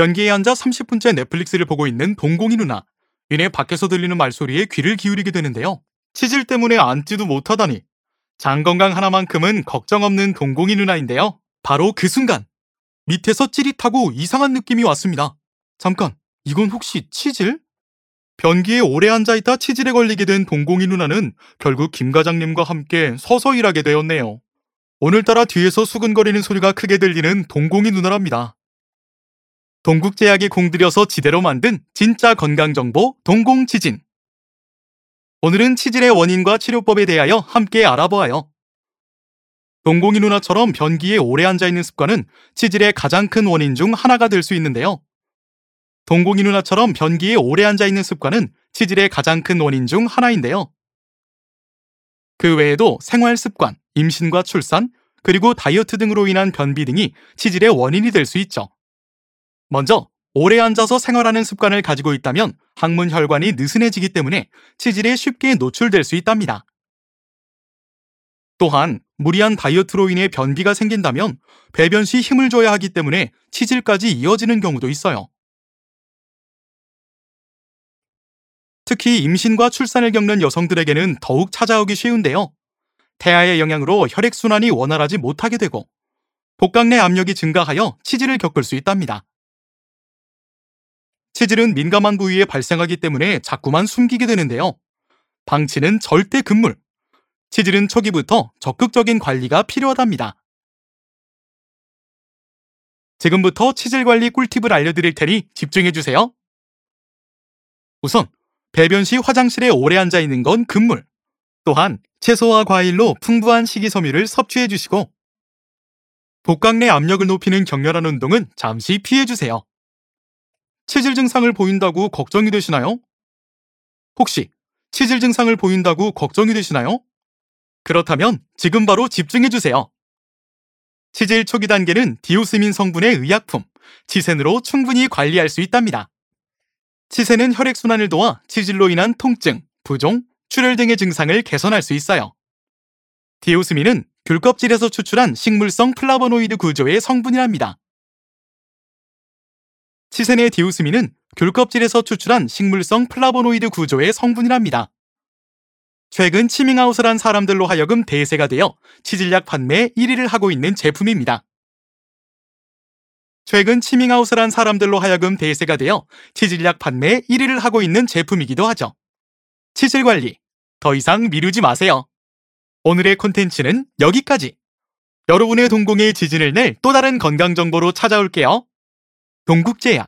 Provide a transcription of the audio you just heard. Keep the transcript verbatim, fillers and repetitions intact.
변기에 앉아 삼십 분째 넷플릭스를 보고 있는 동공이 누나. 이내 밖에서 들리는 말소리에 귀를 기울이게 되는데요. 치질 때문에 앉지도 못하다니. 장 건강 하나만큼은 걱정 없는 동공이 누나인데요. 바로 그 순간 밑에서 찌릿하고 이상한 느낌이 왔습니다. 잠깐, 이건 혹시 치질? 변기에 오래 앉아있다 치질에 걸리게 된 동공이 누나는 결국 김 과장님과 함께 서서 일하게 되었네요. 오늘따라 뒤에서 수근거리는 소리가 크게 들리는 동공이 누나랍니다. 동국제약이 공들여서 지대로 만든 진짜 건강정보 동공치진. 오늘은 치질의 원인과 치료법에 대하여 함께 알아보아요. 동공이 누나처럼 변기에 오래 앉아있는 습관은 치질의 가장 큰 원인 중 하나가 될 수 있는데요. 동공이 누나처럼 변기에 오래 앉아있는 습관은 치질의 가장 큰 원인 중 하나인데요. 그 외에도 생활 습관, 임신과 출산, 그리고 다이어트 등으로 인한 변비 등이 치질의 원인이 될 수 있죠. 먼저 오래 앉아서 생활하는 습관을 가지고 있다면 항문 혈관이 느슨해지기 때문에 치질에 쉽게 노출될 수 있답니다. 또한 무리한 다이어트로 인해 변비가 생긴다면 배변 시 힘을 줘야 하기 때문에 치질까지 이어지는 경우도 있어요. 특히 임신과 출산을 겪는 여성들에게는 더욱 찾아오기 쉬운데요. 태아의 영향으로 혈액순환이 원활하지 못하게 되고 복강 내 압력이 증가하여 치질을 겪을 수 있답니다. 치질은 민감한 부위에 발생하기 때문에 자꾸만 숨기게 되는데요. 방치는 절대 금물. 치질은 초기부터 적극적인 관리가 필요하답니다. 지금부터 치질 관리 꿀팁을 알려드릴 테니 집중해주세요. 우선 배변 시 화장실에 오래 앉아있는 건 금물. 또한 채소와 과일로 풍부한 식이섬유를 섭취해주시고 복강 내 압력을 높이는 격렬한 운동은 잠시 피해주세요. 치질 증상을 보인다고 걱정이 되시나요? 혹시 치질 증상을 보인다고 걱정이 되시나요? 그렇다면 지금 바로 집중해주세요. 치질 초기 단계는 디오스민 성분의 의약품, 치센으로 충분히 관리할 수 있답니다. 치센은 혈액순환을 도와 치질로 인한 통증, 부종, 출혈 등의 증상을 개선할 수 있어요. 디오스민은 귤껍질에서 추출한 식물성 플라보노이드 구조의 성분이랍니다. 치센의 디오스민은 귤껍질에서 추출한 식물성 플라보노이드 구조의 성분이랍니다. 최근 치밍아웃을 한 사람들로 하여금 대세가 되어 치질약 판매 일 위를 하고 있는 제품입니다. 최근 치밍아웃을 한 사람들로 하여금 대세가 되어 치질약 판매 일 위를 하고 있는 제품이기도 하죠. 치질 관리, 더 이상 미루지 마세요. 오늘의 콘텐츠는 여기까지. 여러분의 동공에 지진을 낼 또 다른 건강 정보로 찾아올게요. 동국제약